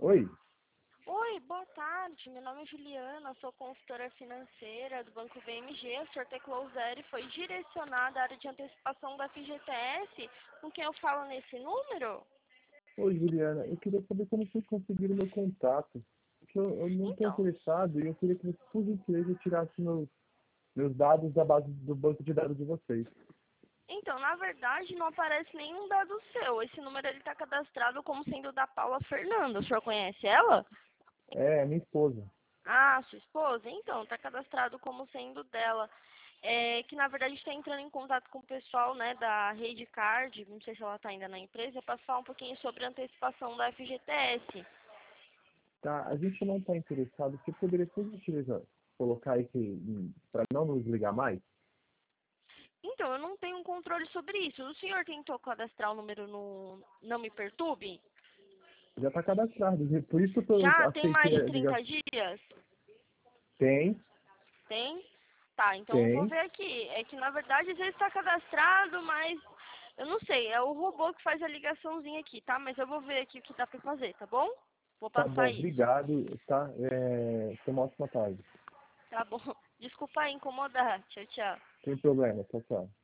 Oi, Oi, boa tarde. Meu nome é Juliana, sou consultora financeira do Banco BMG. O Sr. Teclou Zero foi direcionado à área de antecipação da FGTS. Com quem eu falo nesse número? oi Juliana, eu queria saber como vocês conseguiram meu contato, porque eu não estou Então, interessado e eu queria que você, por gentileza, tirasse meus dados da base do banco de dados de vocês. na verdade, não aparece nenhum dado seu. Esse número está cadastrado como sendo da Paula Fernanda. O senhor conhece ela? É, minha esposa. Ah, sua esposa? Então, está cadastrado como sendo dela. Que na verdade está entrando em contato com o pessoal, né, da Rede Card, não sei se ela está ainda na empresa, para falar um pouquinho sobre a antecipação da FGTS. Tá, a gente não está interessado, você poderia, por gentileza, colocar esse, para não nos ligar mais? Então, eu não tenho um controle sobre isso. O senhor tentou cadastrar o número no Não Me Perturbe? Já está cadastrado, por isso que eu Já tem mais aceitei de a ligação. 30 dias? Tem, Tem? Tá, então eu vou tem, ver aqui. É que na verdade às vezes está cadastrado, mas eu não sei. É o robô que faz a ligaçãozinha aqui, tá? Mas eu vou ver aqui o que dá para fazer, tá bom? Vou tá passar bom, isso. obrigado, tá? Tenha uma ótima tarde. Tá bom. Desculpa aí incomodar. Tchau, tchau. Sem problema, tchau, tchau.